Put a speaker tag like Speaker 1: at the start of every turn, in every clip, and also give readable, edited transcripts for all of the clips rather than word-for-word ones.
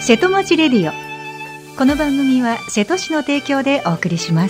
Speaker 1: 瀬戸町レディオ。この番組は瀬戸市の提供でお送りします。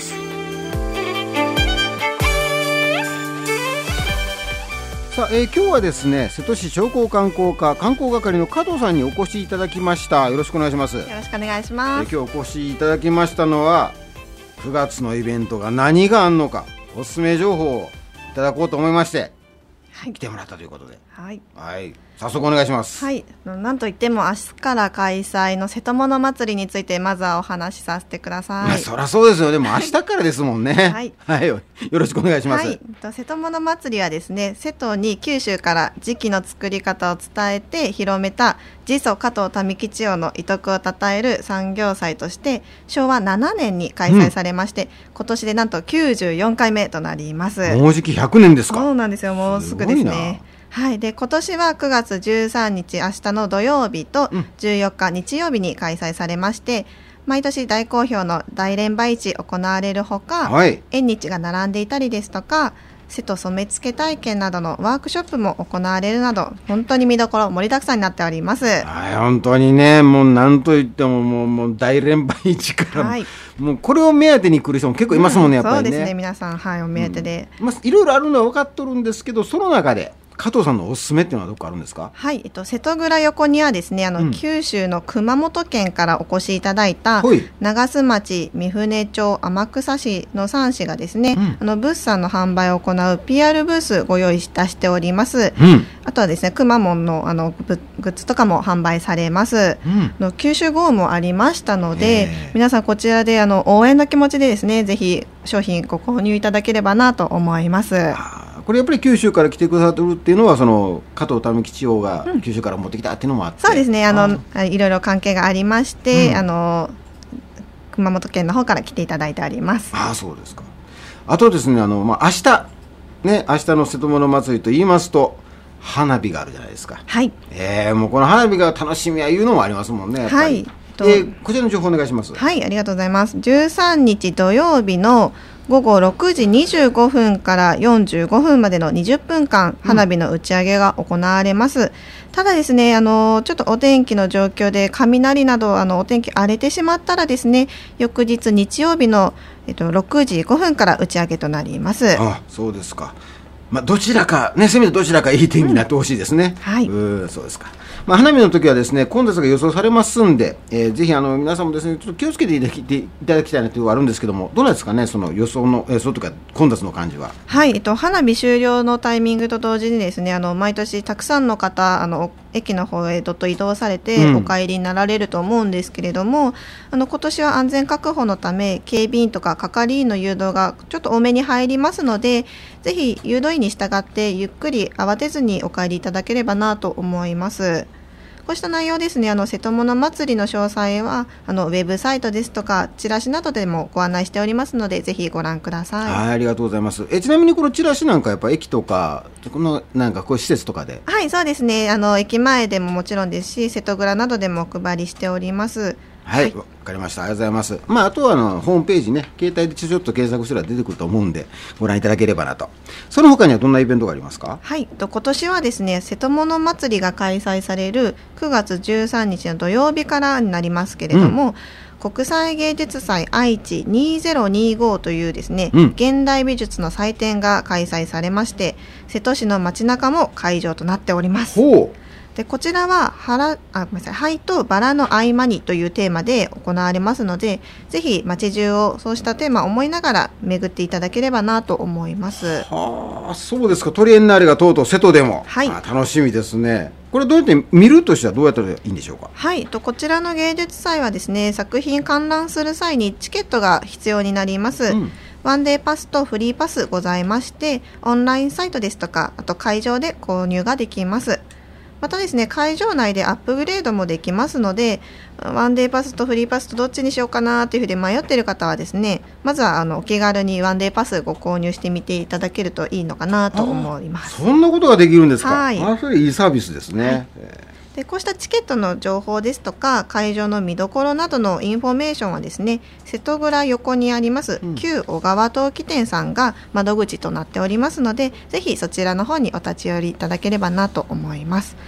Speaker 2: さあ、今日はですね、瀬戸市商工観光課観光係の加藤さんにお越しいただきました。よろしくお願いします。
Speaker 3: よろしくお願いします。
Speaker 2: 今日お越しいただきましたのは9月のイベントが何があんのか、おすすめ情報をいただこうと思いまして、来てもらったということで、早速お願いします。
Speaker 3: なんといっても明日から開催の瀬戸物祭りについてまずはお話しさせてください。
Speaker 2: そりゃそうですよ。でも明日からですもんね。よろしくお願いします。
Speaker 3: 瀬戸物祭りはですね、瀬戸に九州から磁器の作り方を伝えて広めた地祖加藤民吉王の遺徳をたたえる産業祭として昭和7年に開催されまして、今年でなんと94回目となります。
Speaker 2: もうじき100年ですか。
Speaker 3: そうなんですよ。もうすぐですね。で今年は9月13日明日の土曜日と14日日曜日に開催されまして、毎年大好評の大連梅市行われるほか、縁日が並んでいたりですとか、瀬戸染め付け体験などのワークショップも行われるなど、本当に見どころ盛りだくさんになっております。
Speaker 2: 本当にね、もう何といってももう大連梅市から、もうこれを目当てに来る人も結構いますもんね、やっぱりね。
Speaker 3: そうですね、皆さん、お目当てで、
Speaker 2: いろいろあるのは分かっとるんですけど、その中で加藤さんのおすすめっていうのはどこかあるんですか。
Speaker 3: 瀬戸倉横にはですね、九州の熊本県からお越しいただいた長洲町、三船町、天草市の3市がですね、物産の販売を行う PR ブースご用意いたしております。あとはですね、くまモンのグッズとかも販売されます。九州豪雨もありましたので、皆さんこちらで応援の気持ちでですね、ぜひ商品ご購入いただければなと思います。
Speaker 2: これやっぱり九州から来てくださってるっていうのは、その加藤民吉王が九州から持ってきたっていうのもあって、
Speaker 3: そうですね、いろいろ関係がありまして、熊本県の方から来ていただいております。
Speaker 2: そうですか。あとですね、明日の瀬戸物祭りと言いますと花火があるじゃないですか。もうこの花火が楽しみはいうのもありますもんね、やっぱり。こちらの情報お願いします。
Speaker 3: ありがとうございます。13日土曜日の午後6時25分から45分までの20分間花火の打ち上げが行われます。ただですね、ちょっとお天気の状況で雷などお天気荒れてしまったらですね、翌日日曜日の、6時5分から打ち上げとなります。
Speaker 2: そうですか。どちらかね、せめてどちらかいい天気になってほしいですね。そうですか。花火の時はですね、混雑が予想されますんで、ぜひ皆さんもですね、ちょっと気をつけていただきたいなというのがあるんですけども、どうなんですかね、その予想のそうとか混雑の感じは。
Speaker 3: 花火終了のタイミングと同時にですね、毎年たくさんの方駅の方へどっと移動されてお帰りになられると思うんですけれども、今年は安全確保のため警備員とか係員の誘導がちょっと多めに入りますので、ぜひ誘導員に従ってゆっくり慌てずにお帰りいただければなと思います。こうした内容ですね、瀬戸物祭りの詳細はウェブサイトですとかチラシなどでもご案内しておりますので、ぜひご覧ください。
Speaker 2: ありがとうございます。ちなみにこのチラシなんかやっぱ駅とかこのなんかこういう施設とかで。
Speaker 3: そうですね、駅前でももちろんですし、瀬戸蔵などでもお配りしております。
Speaker 2: わかりました。ありがとうございます。あとはホームページね、携帯でちょっと検索すれば出てくると思うんでご覧いただければなと。その他にはどんなイベントがありますか。
Speaker 3: 今年はですね、瀬戸物祭りが開催される9月13日の土曜日からになりますけれども、国際芸術祭愛知2025というですね、現代美術の祭典が開催されまして、瀬戸市の街中も会場となっております。でこちらは灰とバラの合間にというテーマで行われますので、ぜひ街中をそうしたテーマを思いながら巡っていただければなと思います。
Speaker 2: そうですか。トリエンナーレがとうとう瀬戸でも、楽しみですね。これどうやって見るとしてはどうやったらいいんでしょうか。
Speaker 3: こちらの芸術祭はですね、作品観覧する際にチケットが必要になります。ワンデーパスとフリーパスございまして、オンラインサイトですとか、あと会場で購入ができます。またですね、会場内でアップグレードもできますので、ワンデーパスとフリーパスとどっちにしようかなというふうに迷っている方はですね、まずはお気軽にワンデーパスご購入してみていただけるといいのかなと思います。
Speaker 2: そんなことができるんですか。それいいサービスですね。
Speaker 3: でこうしたチケットの情報ですとか会場の見どころなどのインフォメーションはですね、瀬戸蔵横にあります旧小川陶器店さんが窓口となっておりますので、ぜひそちらの方にお立ち寄りいただければなと思います。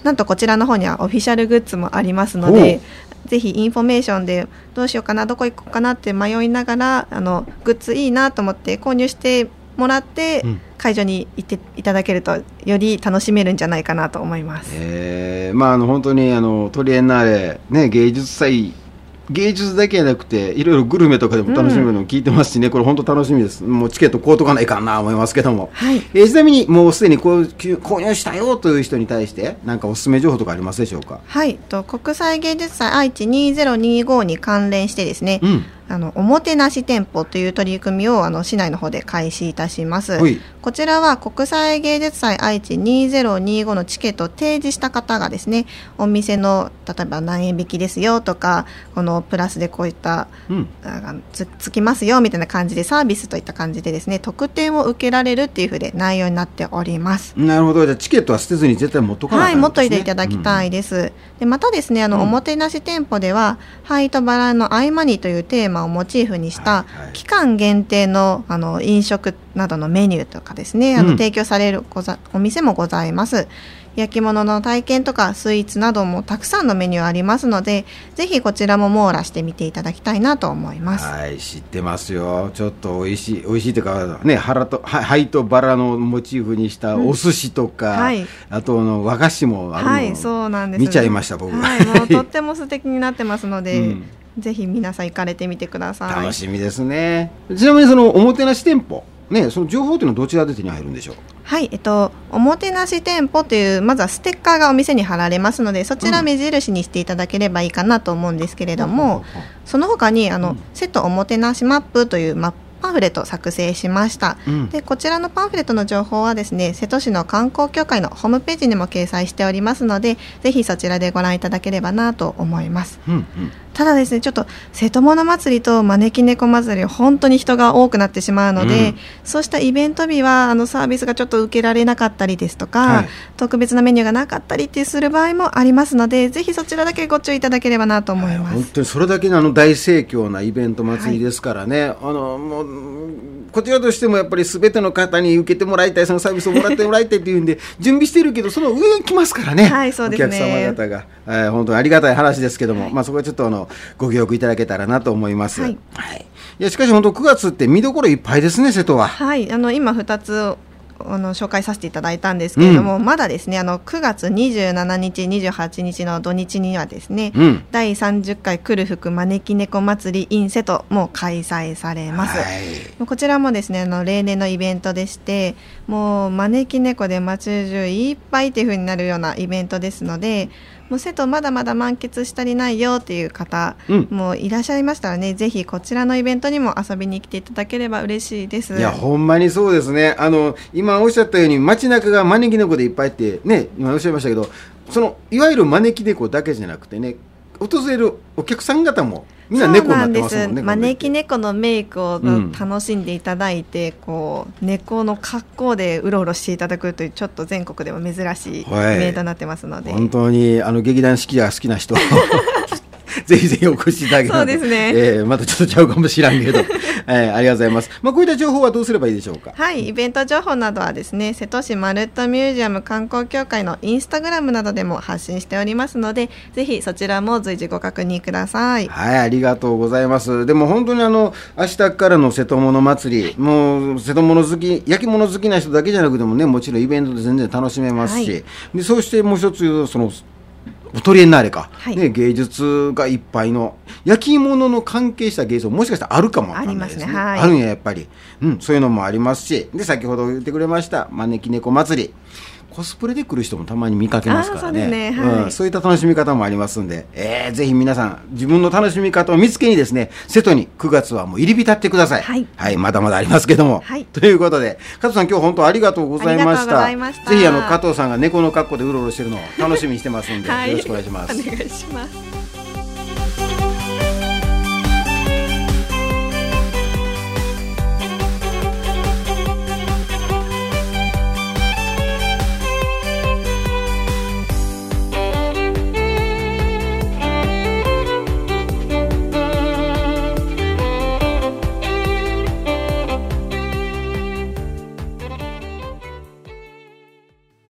Speaker 3: なんとこちらの方にはオフィシャルグッズもありますので、ぜひインフォメーションでどうしようかな、どこ行こうかなって迷いながらグッズいいなと思って購入してもらって、会場に行っていただけるとより楽しめるんじゃないかなと思います。
Speaker 2: 本当にトリエンナーレ、ね、芸術祭、芸術だけじゃなくていろいろグルメとかでも楽しめるのを聞いてますしね、これ本当楽しみです。もうチケット買うとかないかな思いますけども、ちなみにもうすでに購入したよという人に対して何かおすすめ情報とかありますでしょうか？
Speaker 3: 国際芸術祭愛知2025に関連してですね、おもてなし店舗という取り組みを市内の方で開始いたします。こちらは国際芸術祭愛知2025のチケットを提示した方がですね、お店の例えば何円引きですよとか、このプラスでこういった、つきますよみたいな感じで、サービスといった感じでですね、特典を受けられるっていうふうで内容になっております。
Speaker 2: なるほど。じゃあチケットは捨てずに絶対持っとかないといけないですね。
Speaker 3: 持っといていただきたいです。でまたですね、おもてなし店舗では灰とバラの合間にというテーマをモチーフにした期間限定の飲食などのメニューとかですね、提供されるお店もございます。焼き物の体験とかスイーツなどもたくさんのメニューありますので、ぜひこちらも網羅してみていただきたいなと思います。
Speaker 2: 知ってますよ。ちょっと美味しいというかね、灰とバラのモチーフにしたお寿司とか、あと和菓子もあるの、
Speaker 3: そうなんです、
Speaker 2: 見ちゃいました僕。
Speaker 3: もうとっても素敵になってますので、ぜひ皆さん行かれてみてください。
Speaker 2: 楽しみですね。ちなみにそのおもてなし店舗ね、その情報というのはどちらで手に入るんでしょう？
Speaker 3: おもてなし店舗というまずはステッカーがお店に貼られますので、そちら目印にしていただければいいかなと思うんですけれども、その他に瀬戸おもてなしマップというパンフレットを作成しました。でこちらのパンフレットの情報はですね、瀬戸市の観光協会のホームページにも掲載しておりますので、ぜひそちらでご覧いただければなと思います。ただですね、ちょっと瀬戸物祭りと招き猫祭りは本当に人が多くなってしまうので、そうしたイベント日はサービスがちょっと受けられなかったりですとか、特別なメニューがなかったりってする場合もありますので、ぜひそちらだけご注意いただければなと思います。
Speaker 2: 本当にそれだけの大盛況なイベント祭りですからね、もうこちらとしてもやっぱり全ての方に受けてもらいたい、そのサービスをもらってもらいたいというんで準備しているけど、その上に来ますからね、
Speaker 3: そうですね、
Speaker 2: お客様方が、本当にありがたい話ですけども、そこはちょっとご協力いただけたらなと思います。いやしかし本当9月って見どころいっぱいですね、瀬戸は。
Speaker 3: 今2つ紹介させていただいたんですけれども、まだですね9月27日28日の土日にはですね、第30回来る福招き猫祭り in 瀬戸も開催されます。こちらもですね例年のイベントでして、もう招き猫で街中いっぱいという風になるようなイベントですので、もう瀬戸まだまだ満喫したりないよっていう方もいらっしゃいましたらね、ぜひこちらのイベントにも遊びに来ていただければ嬉しいです。
Speaker 2: いやほんまにそうですね。今おっしゃったように街中が招き猫でいっぱいってね、今おっしゃいましたけど、そのいわゆる招き猫だけじゃなくてね、訪れるお客さん方もみんな猫になってますもんね。
Speaker 3: 招き猫のメイクを楽しんでいただいて、こう猫の格好でうろうろしていただくという、ちょっと全国でも珍しいイベントになってますので、
Speaker 2: 本当に劇団四季が好きな人ぜひぜひお越しいただけたら。
Speaker 3: そうですね、
Speaker 2: またちょっとちゃうかもしれんけど、ありがとうございます。こういった情報はどうすればいいでしょうか？
Speaker 3: イベント情報などはですね、瀬戸市まるっとミュージアム観光協会のインスタグラムなどでも発信しておりますので、ぜひそちらも随時ご確認ください。
Speaker 2: ありがとうございます。でも本当に明日からの瀬戸物祭り、もう瀬戸物好き、焼き物好きな人だけじゃなくてもね、もちろんイベントで全然楽しめますし、でそしてもう一つそのトリエンナーレか、芸術がいっぱいの焼き物の関係した芸術もしかしたらあるかもわかんないですね。あるんややっぱり、そういうのもありますし、で先ほど言ってくれました招き猫祭り、コスプレで来る人もたまに見かけますからね。そういった楽しみ方もありますんで、ぜひ皆さん自分の楽しみ方を見つけにですね、瀬戸に9月はもう入り浸ってください。まだまだありますけども、ということで加藤さん、今日本当ありがとうございました。ぜひ加藤さんが猫の格好でうろうろしてるのを楽しみにしてますんで、よろしくお願いします。
Speaker 3: お願いします。